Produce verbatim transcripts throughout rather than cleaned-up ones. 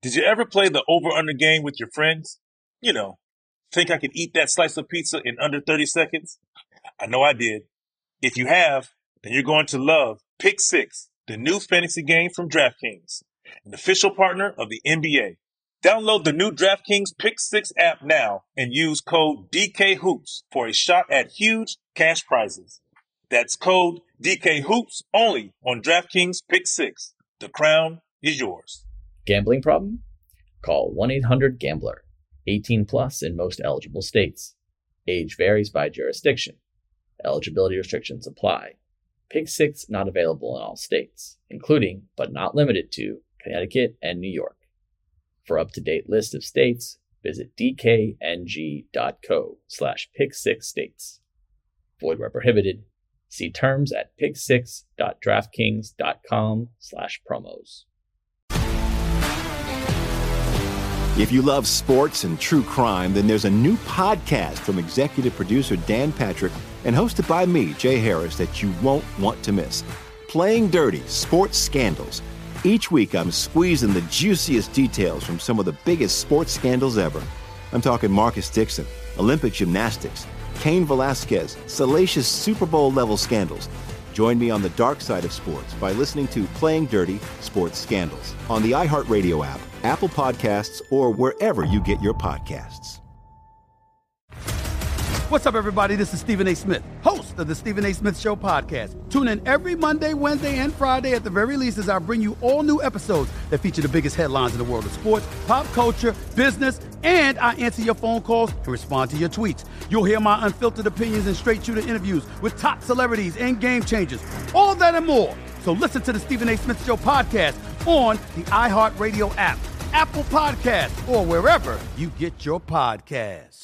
Did you ever play the over-under game with your friends? You know, think I could eat that slice of pizza in under thirty seconds? I know I did. If you have, then you're going to love Pick Six, the new fantasy game from DraftKings, an official partner of the N B A. Download the new DraftKings Pick Six app now and use code D K Hoops for a shot at huge cash prizes. That's code D K Hoops only on DraftKings Pick Six. The crown is yours. Gambling problem? Call one eight hundred gambler. eighteen plus in most eligible states. Age varies by jurisdiction. Eligibility restrictions apply. Pick Six not available in all states, including, but not limited to, Connecticut and New York. For up-to-date list of states, visit dkng.co slash pick six states. Void where prohibited. See terms at pick six dot draftkings dot com slash promos. If you love sports and true crime, then there's a new podcast from executive producer Dan Patrick and hosted by me, Jay Harris, that you won't want to miss. Playing Dirty: Sports Scandals. Each week, I'm squeezing the juiciest details from some of the biggest sports scandals ever. I'm talking Marcus Dixon, Olympic gymnastics, Cain Velasquez, salacious Super Bowl-level scandals. Join me on the dark side of sports by listening to Playing Dirty: Sports Scandals on the iHeartRadio app, Apple Podcasts, or wherever you get your podcasts. What's up, everybody? This is Stephen A. Smith, host of the Stephen A. Smith Show podcast. Tune in every Monday, Wednesday, and Friday at the very least as I bring you all new episodes that feature the biggest headlines in the world of sports, pop culture, business, and I answer your phone calls and respond to your tweets. You'll hear my unfiltered opinions and straight-shooter interviews with top celebrities and game changers. All of that and more. So listen to the Stephen A. Smith Show podcast on the iHeartRadio app, Apple Podcasts, or wherever you get your podcast.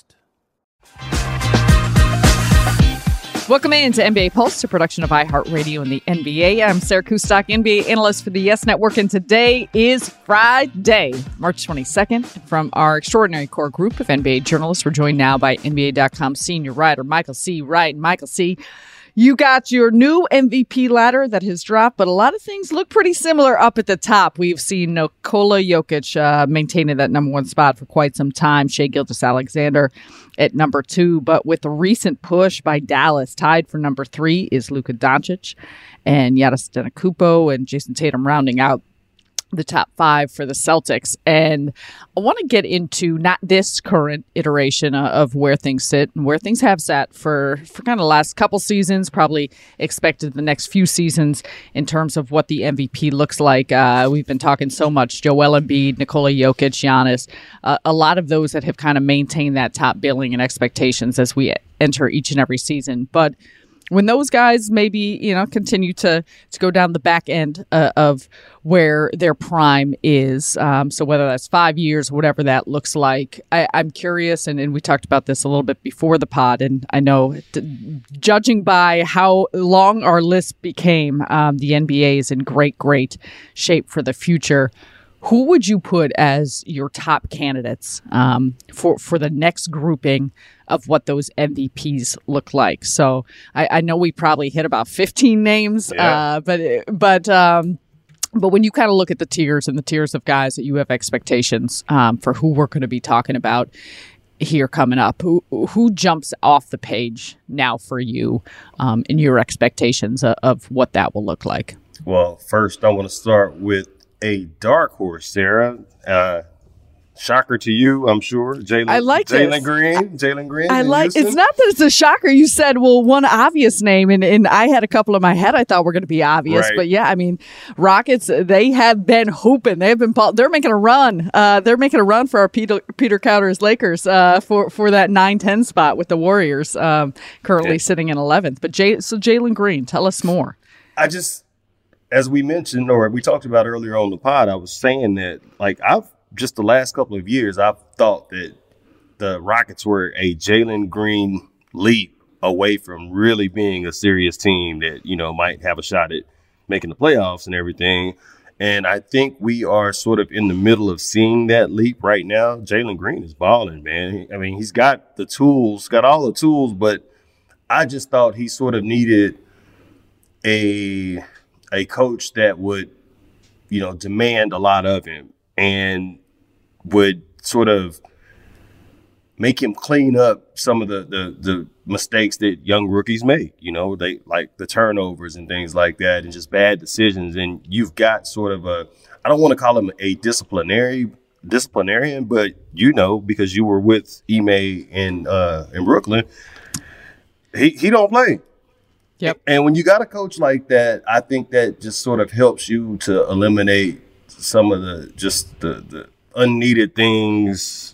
Welcome in to N B A Pulse, a production of iHeartRadio and the N B A. I'm Sarah Kustok, N B A analyst for the Yes Network, and today is Friday, March twenty-second. From our extraordinary core group of N B A journalists, we're joined now by N B A dot com senior writer Michael C. Wright. Michael C., you got your new M V P ladder that has dropped, but a lot of things look pretty similar up at the top. We've seen Nikola Jokic uh, maintaining that number one spot for quite some time. Shai Gilgeous-Alexander at number two. But with the recent push by Dallas, tied for number three is Luka Doncic and Giannis Antetokounmpo and Jason Tatum rounding out the top five for the Celtics. And I want to get into not this current iteration of where things sit and where things have sat for, for kind of the last couple seasons, probably expected the next few seasons in terms of what the M V P looks like. Uh, we've been talking so much, Joel Embiid, Nikola Jokic, Giannis, uh, a lot of those that have kind of maintained that top billing and expectations as we enter each and every season. But when those guys maybe, you know, continue to, to go down the back end uh, of where their prime is, um, so whether that's five years, whatever that looks like, I, I'm curious, and, and we talked about this a little bit before the pod, and I know t- judging by how long our list became, um, the N B A is in great, great shape for the future. Who would you put as your top candidates um, for, for the next grouping of what those M V Ps look like? So I, I know we probably hit about fifteen names, yeah. uh, but but um, but when you kind of look at the tiers and the tiers of guys that you have expectations um, for who we're going to be talking about here coming up, who who jumps off the page now for you um, in your expectations of, of what that will look like? Well, first I want to start with a dark horse, Sarah. Uh, shocker to you, I'm sure. Jalen, I like Jalen Green. Jalen Green. I like. Houston. It's not that it's a shocker. You said, well, one obvious name, and, and I had a couple in my head. I thought were going to be obvious, right. But yeah, I mean, Rockets. They have been hooping. They've been. They're making a run. Uh, they're making a run for our Peter Peter Cowder's Lakers uh, for for that nine ten spot with the Warriors um, currently yeah. sitting in eleventh. But Jay, so Jalen Green, tell us more. I just. As we mentioned, or we talked about earlier on the pod, I was saying that, like, I've just the last couple of years, I've thought that the Rockets were a Jalen Green leap away from really being a serious team that, you know, might have a shot at making the playoffs and everything. And I think we are sort of in the middle of seeing that leap right now. Jalen Green is balling, man. I mean, he's got the tools, got all the tools, but I just thought he sort of needed a – a coach that would, you know, demand a lot of him. And would sort of make him clean up some of the, the, the mistakes that young rookies make, you know, they like the turnovers and things like that and just bad decisions. And you've got sort of a, I don't want to call him a disciplinary disciplinarian, but you know, because you were with Ime in, uh, in Brooklyn, he, he don't play. Yep. And when you got a coach like that, I think that just sort of helps you to eliminate some of the, just the, the unneeded things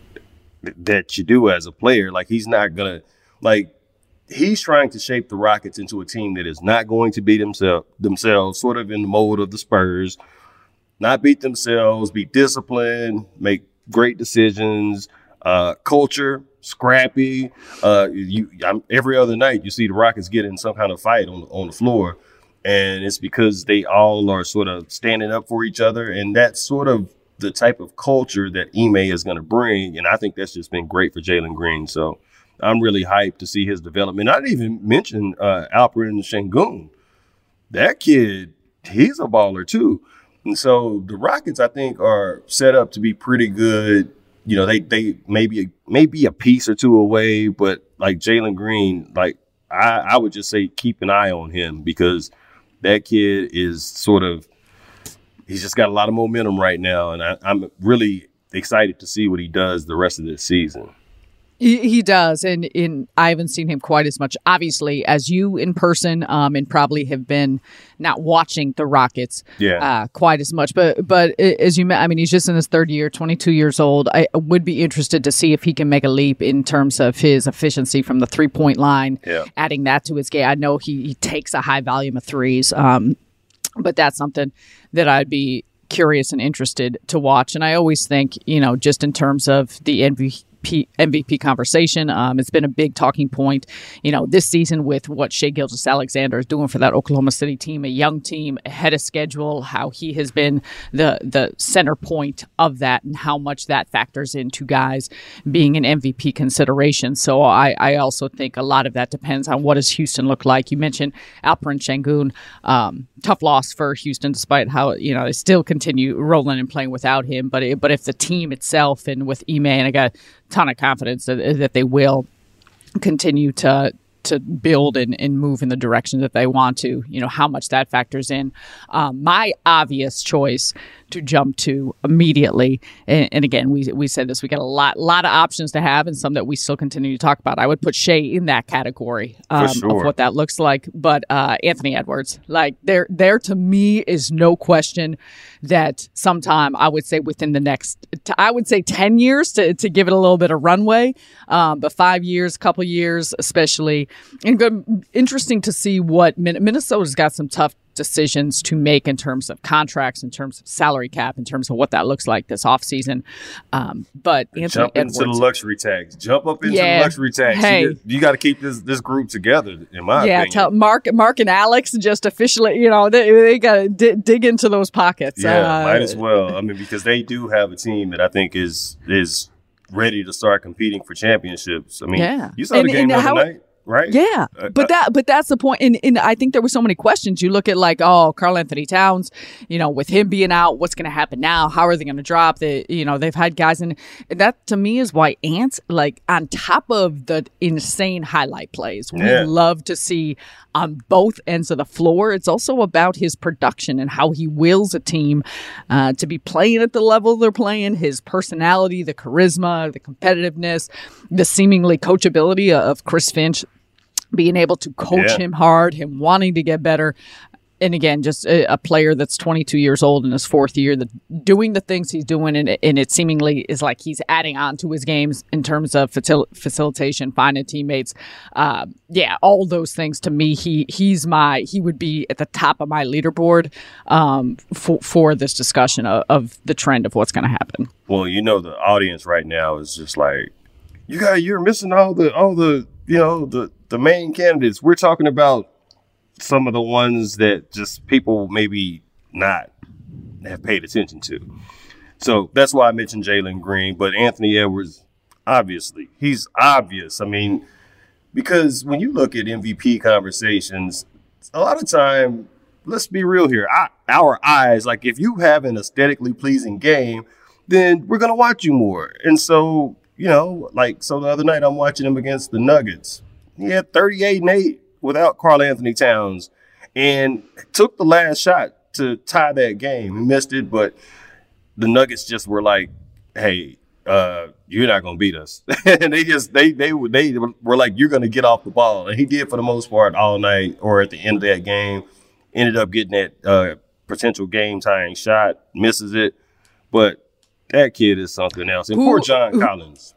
that you do as a player. Like he's not gonna like he's trying to shape the Rockets into a team that is not going to beat themselves themselves, sort of in the mold of the Spurs, not beat themselves, be disciplined, make great decisions, uh, culture, scrappy. Uh, you I'm, every other night you see the Rockets get in some kind of fight on on the floor, and it's because they all are sort of standing up for each other, and that's sort of the type of culture that Ime is going to bring. And I think that's just been great for Jalen Green. So I'm really hyped to see his development. I didn't even mention uh, Alperen Sengun. That kid, he's a baller too. And so the Rockets, I think, are set up to be pretty good. You know, they they maybe maybe a piece or two away, but like Jalen Green, like I, I would just say keep an eye on him because that kid is sort of, he's just got a lot of momentum right now, and I, I'm really excited to see what he does the rest of this season. He, he does, and in I haven't seen him quite as much, obviously, as you in person, um, and probably have been not watching the Rockets, yeah, uh, quite as much. But but as you, I mean, he's just in his third year, twenty-two years old. I would be interested to see if he can make a leap in terms of his efficiency from the three point line. Yeah. Adding that to his game, I know he, he takes a high volume of threes, um, but that's something that I'd be curious and interested to watch. And I always think, you know, just in terms of the M V P, M V P conversation, um, it's been a big talking point, you know, this season with what Shai Gilgeous-Alexander is doing for that Oklahoma City team, a young team ahead of schedule, how he has been the the center point of that and how much that factors into guys being an M V P consideration. So I, I also think a lot of that depends on what does Houston look like. You mentioned Alperen Sengun, um, tough loss for Houston, despite how, you know, they still continue rolling and playing without him. But it, but if the team itself and with Ime, and I got a ton of confidence that, that they will continue to to build and, and move in the direction that they want to, you know, how much that factors in. Um, my obvious choice to jump to immediately, and, and again, we we said this, we got a lot lot of options to have and some that we still continue to talk about. I would put Shai in that category um, sure. of what that looks like. But uh, Anthony Edwards, like there, there to me is no question that sometime I would say within the next, I would say ten years to, to give it a little bit of runway, um, but five years, couple years, especially. And good, interesting to see what Minnesota's got some tough decisions to make in terms of contracts, in terms of salary cap, in terms of what that looks like this offseason. Um, but Anthony jump Edwards, into the luxury tax. Jump up into yeah, the luxury tax. Hey, you, you got to keep this this group together, in my yeah, opinion. tell Mark, Mark and Alex just officially, you know, they, they got to d- dig into those pockets. Yeah, uh, might as well. I mean, because they do have a team that I think is is ready to start competing for championships. I mean, yeah. you saw and, the game and the other how, night. Right. Yeah, uh, but that but that's the point. And, and I think there were so many questions. You look at like, oh, Karl Anthony Towns, you know, with him being out, what's going to happen now? How are they going to drop? They, you know, they've had guys, and that to me is why Ant, like on top of the insane highlight plays, we yeah. love to see on both ends of the floor. It's also about his production and how he wills a team uh, to be playing at the level they're playing. His personality, the charisma, the competitiveness, the seemingly coachability of Chris Finch. Being able to coach yeah. him hard, him wanting to get better. And again, just a, a player that's twenty-two years old in his fourth year, that doing the things he's doing, and it, and it seemingly is like he's adding on to his games in terms of facil- facilitation, finding teammates. Uh, yeah, all those things to me, he he's my he would be at the top of my leaderboard um, for for this discussion of, of the trend of what's going to happen. Well, you know, the audience right now is just like, you got you're missing all the all the you know the. The main candidates. We're talking about some of the ones that just people maybe not have paid attention to. So that's why I mentioned Jalen Green. But Anthony Edwards, obviously, he's obvious. I mean, because when you look at M V P conversations, a lot of time, let's be real here, I, our eyes, like if you have an aesthetically pleasing game, then we're going to watch you more. And so, you know, like, so the other night I'm watching him against the Nuggets. He had thirty-eight and eight without Karl Anthony Towns and took the last shot to tie that game. He missed it, but the Nuggets just were like, hey, uh, you're not going to beat us. And they just, they, they, they were like, you're going to get off the ball. And he did for the most part all night or at the end of that game. Ended up getting that uh, potential game-tying shot, misses it. But that kid is something else. And ooh, poor John ooh. Collins.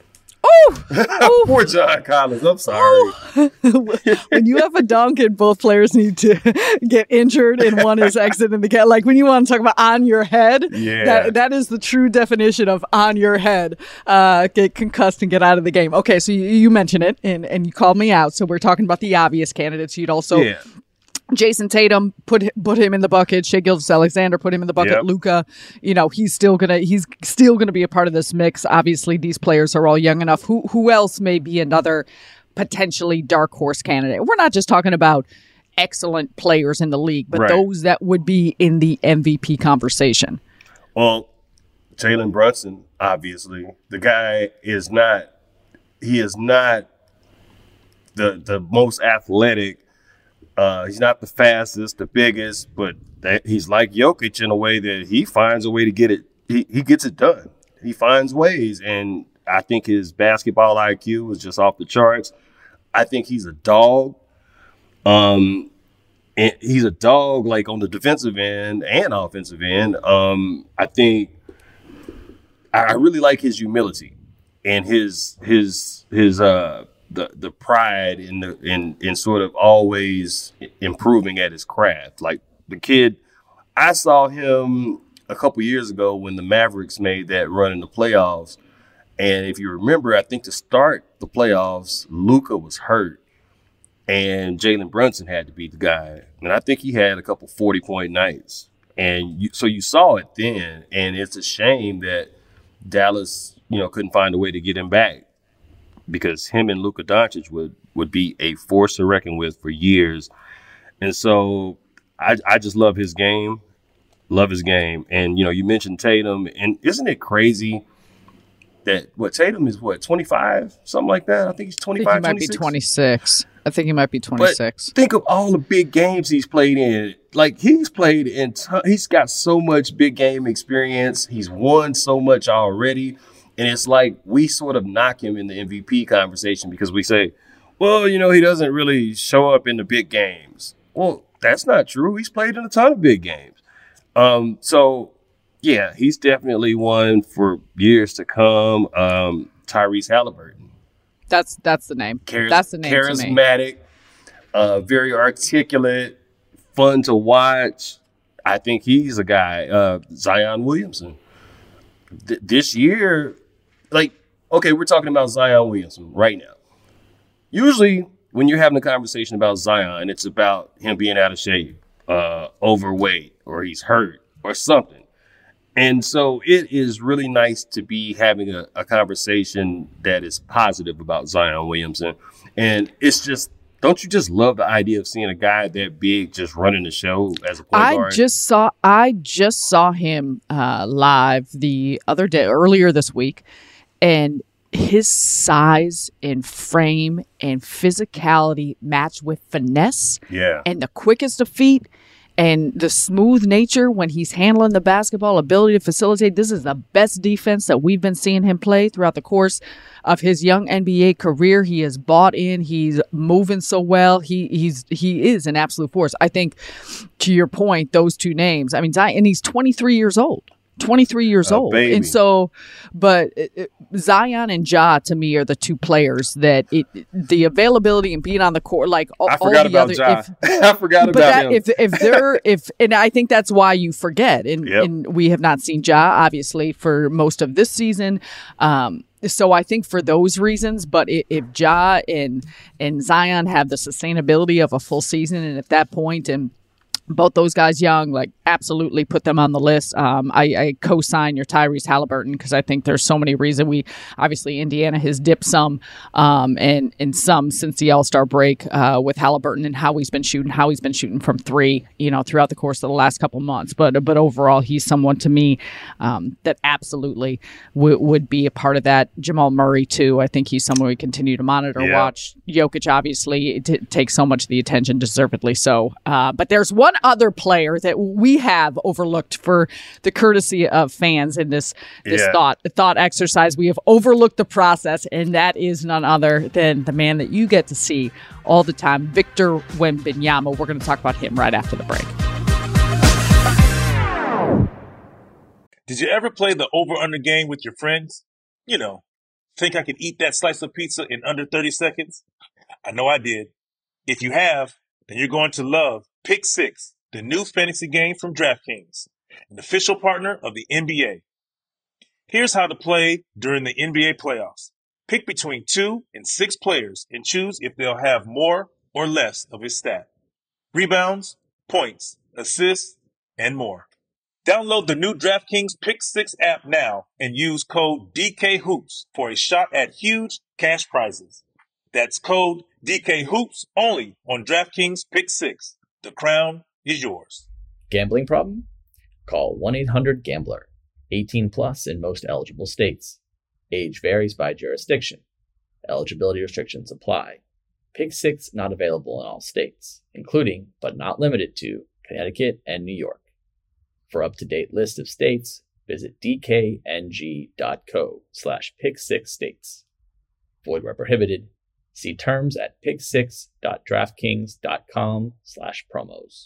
Oh, poor John Collins. I'm sorry. When you have a dunk and both players need to get injured and one is exiting the game, like when you want to talk about on your head, yeah. that, that is the true definition of on your head. Uh, get concussed and get out of the game. Okay, so you, you mentioned it and, and you called me out. So we're talking about the obvious candidates. You'd also... Yeah. Jason Tatum put put him in the bucket. Shai Gilgeous-Alexander put him in the bucket. Yep. Luka, you know, he's still gonna he's still gonna be a part of this mix. Obviously, these players are all young enough. Who who else may be another potentially dark horse candidate? We're not just talking about excellent players in the league, but right. those that would be in the M V P conversation. Well, Jalen Brunson, obviously, the guy is not. He is not the the most athletic. Uh, he's not the fastest, the biggest, but that, he's like Jokic in a way that he finds a way to get it. He, he gets it done. He finds ways, and I think his basketball I Q is just off the charts. I think he's a dog. Um, and he's a dog like on the defensive end and offensive end. Um, I think I, I really like his humility and his his his uh. the the pride in the in in sort of always improving at his craft. Like the kid, I saw him a couple years ago when the Mavericks made that run in the playoffs. And if you remember, I think to start the playoffs, Luka was hurt and Jalen Brunson had to be the guy. And I think he had a couple forty point nights. And you, so you saw it then. And it's a shame that Dallas, you know, couldn't find a way to get him back, because him and Luka Doncic would, would be a force to reckon with for years. And so I, I just love his game, love his game. And, you know, you mentioned Tatum, and isn't it crazy that, what, Tatum is what, twenty-five, something like that? I think he's twenty-five, I think he might be twenty-six. I think he might be twenty-six. But think of all the big games he's played in. Like, he's played in, t- he's got so much big game experience. He's won so much already. And it's like we sort of knock him in the M V P conversation because we say, well, you know, he doesn't really show up in the big games. Well, that's not true. He's played in a ton of big games. Um, so, yeah, he's definitely one for years to come. Um, Tyrese Halliburton. That's that's the name. Charis- that's the name. Charismatic, uh, very articulate, fun to watch. I think he's a guy. Uh, Zion Williamson. Th- this year... Like, okay, we're talking about Zion Williamson right now. Usually, when you're having a conversation about Zion, it's about him being out of shape, uh, overweight, or he's hurt, or something. And so it is really nice to be having a, a conversation that is positive about Zion Williamson. And it's just, don't you just love the idea of seeing a guy that big just running the show as a point I guard? just saw, I just saw him uh, live the other day, earlier this week. And his size and frame and physicality matched with finesse yeah. and the quickest of feet and the smooth nature when he's handling the basketball, ability to facilitate. This is the best defense that we've been seeing him play throughout the course of his young N B A career. He is bought in. He's moving so well. He he's he is an absolute force. I think, to your point, those two names. I mean, and he's twenty-three years old. twenty-three years a old. Baby. And so, but it, it, Zion and Ja to me are the two players that it, the availability and being on the court, like all, I forgot all the about other, Ja. if, I forgot but about that, him. if if they're if and I think that's why you forget, and, Yep. and we have not seen Ja obviously for most of this season. Um, so I think for those reasons, but if, if Ja and and Zion have the sustainability of a full season, and at that point, and both those guys young, like absolutely put them on the list. Um, I, I co-sign your Tyrese Halliburton because I think there's so many reasons. We obviously Indiana has dipped some um, and and some since the All-Star break uh, with Halliburton and how he's been shooting, how he's been shooting from three, you know, throughout the course of the last couple months. But but overall, he's someone to me um, that absolutely w- would be a part of that. Jamal Murray too. I think he's someone we continue to monitor, yeah. watch. Jokic obviously t- takes so much of the attention, deservedly so. Uh, but there's one other player that we have overlooked for the courtesy of fans in this this yeah. thought thought exercise. We have overlooked the process, and that is none other than the man that you get to see all the time, Victor Wembanyama. We're going to talk about him right after the break. Did you ever play the over-under game with your friends? You know, think I could eat that slice of pizza in under thirty seconds? I know I did. If you have, then you're going to love Pick Six, the new fantasy game from DraftKings, an official partner of the N B A. Here's how to play during the N B A playoffs. Pick between two and six players and choose if they'll have more or less of his stat. Rebounds, points, assists, and more. Download the new DraftKings Pick Six app now and use code D K Hoops for a shot at huge cash prizes. That's code D K Hoops only on DraftKings Pick Six. The crown is yours. Gambling problem? Call one eight hundred gambler. eighteen plus in most eligible states. Age varies by jurisdiction. Eligibility restrictions apply. Pick Six not available in all states, including, but not limited to, Connecticut and New York. For up-to-date list of states, visit dkng.co slash pick six states. Void where prohibited. See terms at pick six dot draftkings dot com slash promos.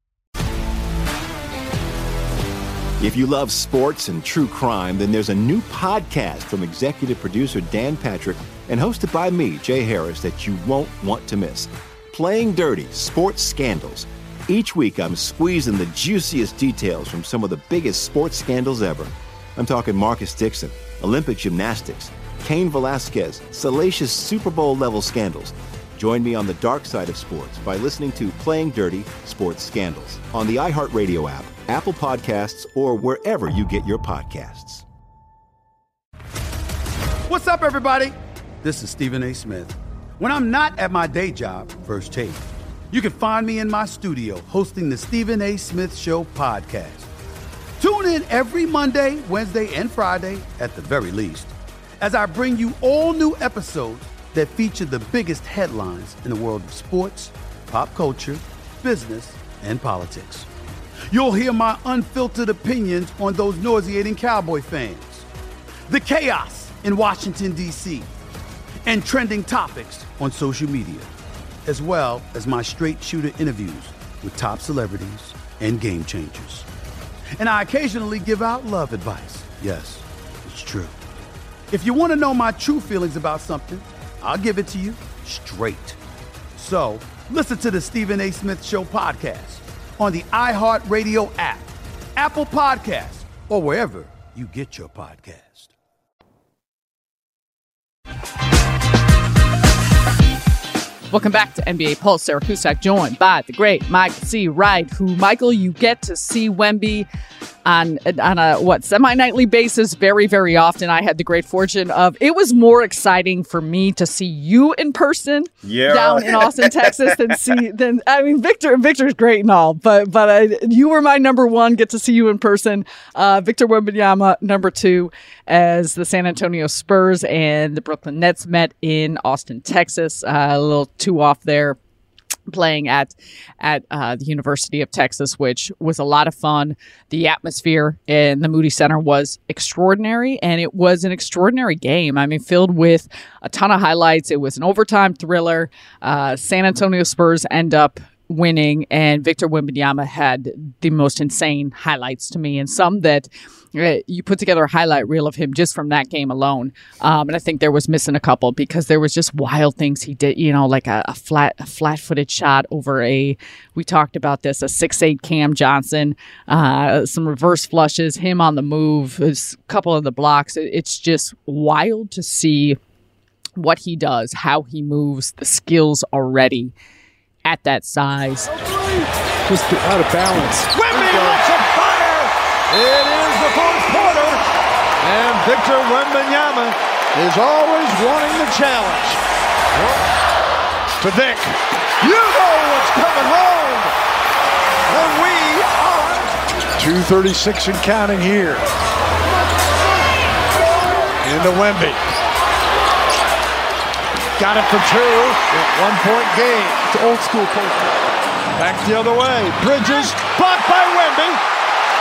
If you love sports and true crime, then there's a new podcast from executive producer Dan Patrick and hosted by me, Jay Harris, that you won't want to miss. Playing Dirty: Sports Scandals. Each week, I'm squeezing the juiciest details from some of the biggest sports scandals ever. I'm talking Marcus Dixon, Olympic gymnastics, Cain Velasquez, salacious Super Bowl-level scandals. Join me on the dark side of sports by listening to Playing Dirty: Sports Scandals on the iHeartRadio app, Apple Podcasts, or wherever you get your podcasts. What's up, everybody? This is Stephen A. Smith. When I'm not at my day job, First Take, you can find me in my studio hosting the Stephen A. Smith Show podcast. Tune in every Monday, Wednesday, and Friday, at the very least, as I bring you all new episodes that feature the biggest headlines in the world of sports, pop culture, business, and politics. You'll hear my unfiltered opinions on those nauseating Cowboy fans, the chaos in Washington, D C, and trending topics on social media, as well as my straight shooter interviews with top celebrities and game changers. And I occasionally give out love advice. Yes, it's true. If you want to know my true feelings about something, I'll give it to you straight. So listen to the Stephen A. Smith Show podcast on the iHeartRadio app, Apple Podcasts, or wherever you get your podcast. Welcome back to N B A Pulse. Sarah Kustak joined by the great Michael C. Wright, who, Michael, you get to see Wemby on, on a, what, semi-nightly basis very, very often. I had the great fortune of, it was more exciting for me to see you in person yeah. down in Austin, Texas than see, than, I mean, Victor, Victor's great and all, but, but I, you were my number one, get to see you in person. Uh, Victor Wembanyama, number two, as the San Antonio Spurs and the Brooklyn Nets met in Austin, Texas. Uh, a little two off there, playing at at uh, the University of Texas, which was a lot of fun. The atmosphere in the Moody Center was extraordinary, and it was an extraordinary game. I mean, filled with a ton of highlights. It was an overtime thriller. Uh, San Antonio Spurs end up winning, and Victor Wembanyama had the most insane highlights to me, and some that uh, you put together a highlight reel of him just from that game alone. Um, and I think there was missing a couple because there was just wild things he did, you know, like a, a flat, a flat-footed shot over a, we talked about this, a six eight Cam Johnson, uh, some reverse flushes, him on the move, a couple of the blocks. It, it's just wild to see what he does, how he moves, the skills already at that size. just out of balance. Wemby lets it fire. It is the fourth quarter, and Victor Wembanyama is always wanting the challenge. To Vic. You know what's coming home. And we are two thirty-six and counting here. Into Wemby. Got it for two. One-point game. It's old school post. Back the other way. Bridges blocked by Wemby.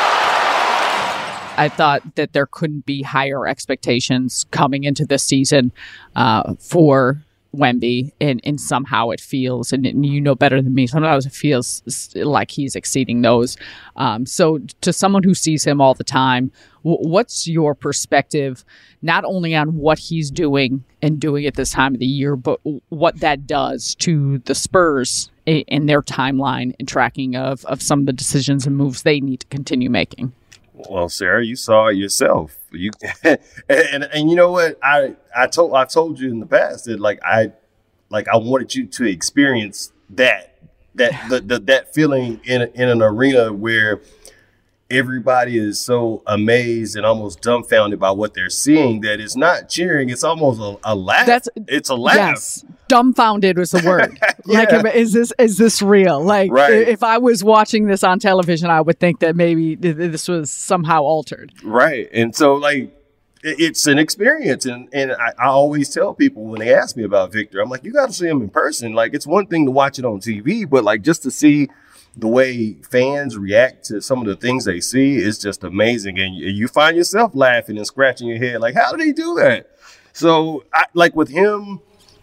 I thought that there couldn't be higher expectations coming into this season uh, for Wemby, and, and somehow it feels, and, and you know better than me, sometimes it feels like he's exceeding those. Um, so to someone who sees him all the time, w- what's your perspective, not only on what he's doing and doing at this time of the year, but what that does to the Spurs in their timeline and tracking of, of some of the decisions and moves they need to continue making? Well, Sarah, you saw it yourself. You and, and and you know what? I I told I told you in the past that like I like I wanted you to experience that that the, the that feeling in in an arena where everybody is so amazed and almost dumbfounded by what they're seeing that it's not cheering, it's almost a, a laugh. That's, it's a laugh. Yes. Dumbfounded was the word. Yeah. Like, is this is this real? Like, right. If I was watching this on television, I would think that maybe this was somehow altered. Right. And so, like, it's an experience. And, and I, I always tell people when they ask me about Victor, I'm like, you got to see him in person. Like, it's one thing to watch it on T V, but, like, just to see the way fans react to some of the things they see is just amazing. And you, you find yourself laughing and scratching your head, like, how did he do that? So, I, like, with him,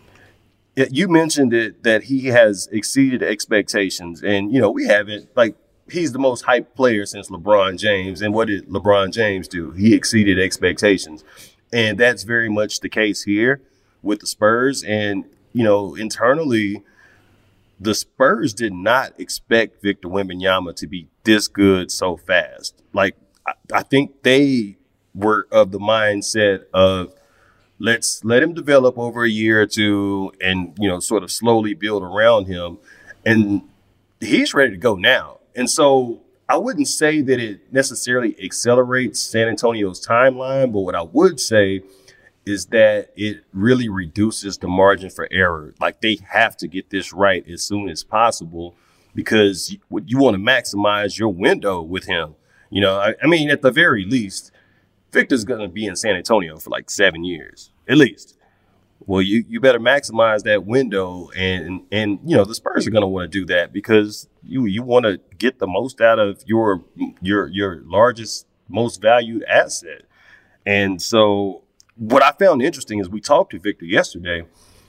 you mentioned it, that he has exceeded expectations. And, you know, we haven't, like, he's the most hyped player since LeBron James. And what did LeBron James do? He exceeded expectations. And that's very much the case here with the Spurs. And, you know, internally, the Spurs did not expect Victor Wembanyama to be this good so fast. Like, I, I think they were of the mindset of, let's let him develop over a year or two and, you know, sort of slowly build around him. And he's ready to go now. And so I wouldn't say that it necessarily accelerates San Antonio's timeline, but what I would say is that it really reduces the margin for error. Like, they have to get this right as soon as possible because you, you want to maximize your window with him. You know, I, I mean, at the very least, Victor's going to be in San Antonio for like seven years, at least. Well, you, you better maximize that window. And, and, you know, the Spurs are going to want to do that because you, you want to get the most out of your, your, your largest, most valued asset. And so what I found interesting is we talked to Victor yesterday,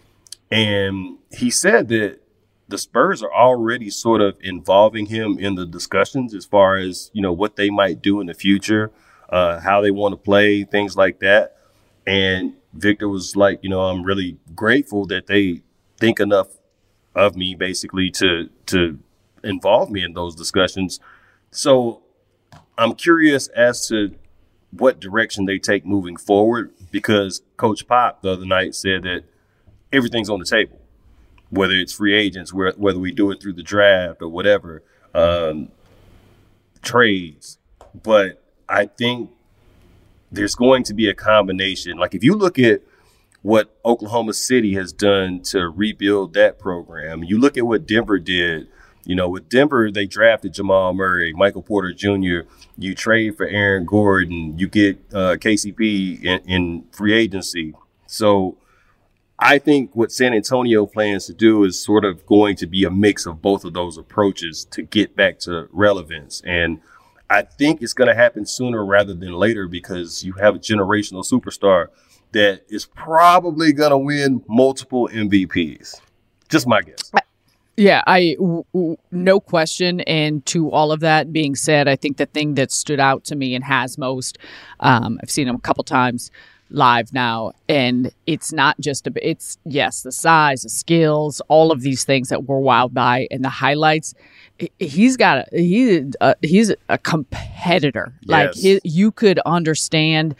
and he said that the Spurs are already sort of involving him in the discussions as far as, you know, what they might do in the future, uh, how they want to play, things like that. And Victor was like, you know, I'm really grateful that they think enough of me basically to to involve me in those discussions. So I'm curious as to what direction they take moving forward, because Coach Pop the other night said that everything's on the table, whether it's free agents, whether we do it through the draft or whatever, um, trades. But I think there's going to be a combination. Like, if you look at what Oklahoma City has done to rebuild that program, you look at what Denver did. You know, with Denver, they drafted Jamal Murray, Michael Porter Junior You trade for Aaron Gordon. You get uh, K C P in, in free agency. So I think what San Antonio plans to do is sort of going to be a mix of both of those approaches to get back to relevance. And I think it's going to happen sooner rather than later because you have a generational superstar that is probably going to win multiple M V Ps. Just my guess. Yeah, I w- w- no question. And to all of that being said, I think the thing that stood out to me and has most, um, I've seen him a couple times live now, and it's not just a, it's yes, the size, the skills, all of these things that we're wowed by, and the highlights. He's got a he uh, he's a competitor. Yes. Like he, you could understand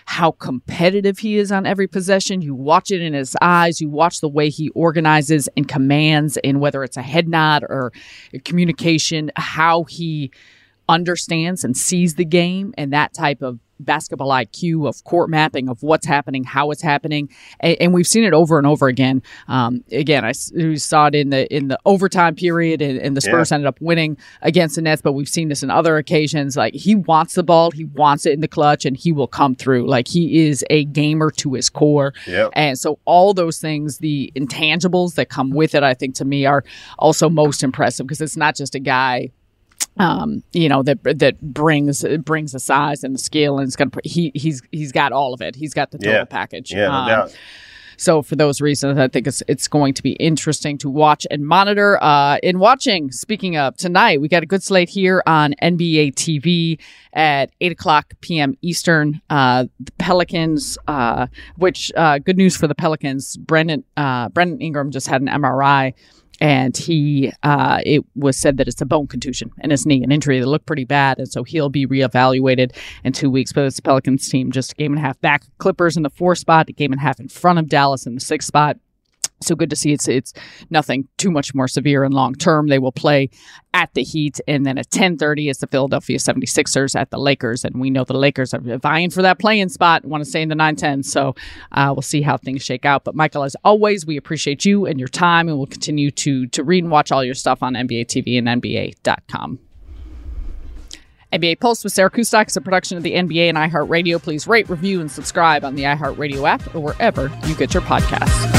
how competitive he is on every possession. You watch it in his eyes. You watch the way he organizes and commands, and whether it's a head nod or communication, how he understands and sees the game, and that type of basketball I Q, of court mapping, of what's happening, how it's happening, and, and we've seen it over and over again. Um, again, I we saw it in the in the overtime period, and, and the Spurs yeah. ended up winning against the Nets. But we've seen this in other occasions. Like, he wants the ball, he wants it in the clutch, and he will come through. Like, he is a gamer to his core, yep. and so all those things, the intangibles that come with it, I think to me are also most impressive, because it's not just a guy. Um, you know, that that brings brings the size and the skill, and it's gonna he he's he's got all of it. He's got the total yeah. package. Yeah, no um, doubt. So for those reasons, I think it's it's going to be interesting to watch and monitor. Uh, in watching, speaking of tonight, we got a good slate here on N B A T V at eight o'clock p.m. Eastern. Uh, the Pelicans, uh, which uh, good news for the Pelicans. Brandon uh, Brandon Ingram just had an M R I. And he, uh, it was said that it's a bone contusion in his knee, an injury that looked pretty bad. And so he'll be reevaluated in two weeks. But it's the Pelicans team just a game and a half back. Clippers in the fourth spot, a game and a half in front of Dallas in the sixth spot. So good to see it's it's nothing too much more severe and long term. They will play at the Heat, and then at ten thirty it's the Philadelphia seventy-sixers at the Lakers, and we know the Lakers are vying for that play-in spot. Want to stay in the nine ten, so uh, we'll see how things shake out. But Michael, as always, we appreciate you and your time, and we'll continue to to read and watch all your stuff on N B A T V and N B A dot com. N B A Pulse with Sarah Kustok is a production of the N B A and iHeartRadio. Please rate, review, and subscribe on the iHeartRadio app or wherever you get your podcasts.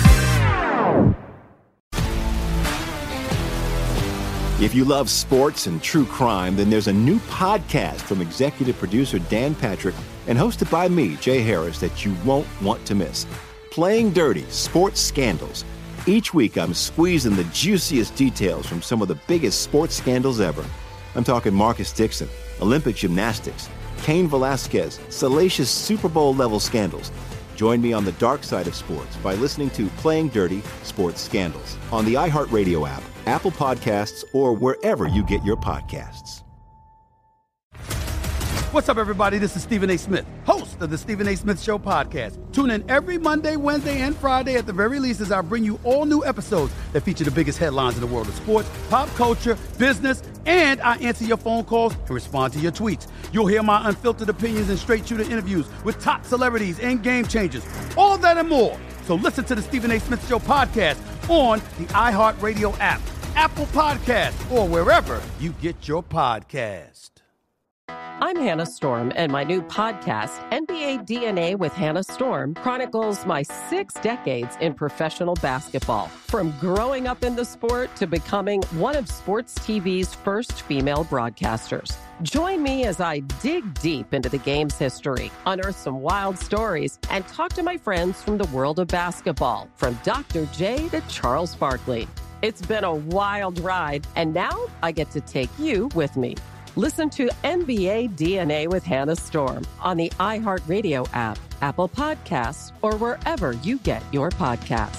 If you love sports and true crime, then there's a new podcast from executive producer Dan Patrick and hosted by me, Jay Harris, that you won't want to miss. Playing Dirty: Sports Scandals. Each week, I'm squeezing the juiciest details from some of the biggest sports scandals ever. I'm talking Marcus Dixon, Olympic gymnastics, Cain Velasquez, salacious Super Bowl-level scandals. Join me on the dark side of sports by listening to Playing Dirty: Sports Scandals on the iHeartRadio app, Apple Podcasts, or wherever you get your podcasts. What's up, everybody? This is Stephen A. Smith, host of the Stephen A. Smith Show podcast. Tune in every Monday, Wednesday, and Friday at the very least as I bring you all new episodes that feature the biggest headlines in the world of sports, pop culture, business, and I answer your phone calls and respond to your tweets. You'll hear my unfiltered opinions and straight-shooter interviews with top celebrities and game changers. All that and more. So listen to the Stephen A. Smith Show podcast on the iHeartRadio app, Apple Podcasts, or wherever you get your podcast. I'm Hannah Storm, and my new podcast, N B A D N A with Hannah Storm, chronicles my six decades in professional basketball. From growing up in the sport to becoming one of sports T V's first female broadcasters. Join me as I dig deep into the game's history, unearth some wild stories, and talk to my friends from the world of basketball, from Doctor J to Charles Barkley. It's been a wild ride, and now I get to take you with me. Listen to N B A D N A with Hannah Storm on the iHeartRadio app, Apple Podcasts, or wherever you get your podcasts.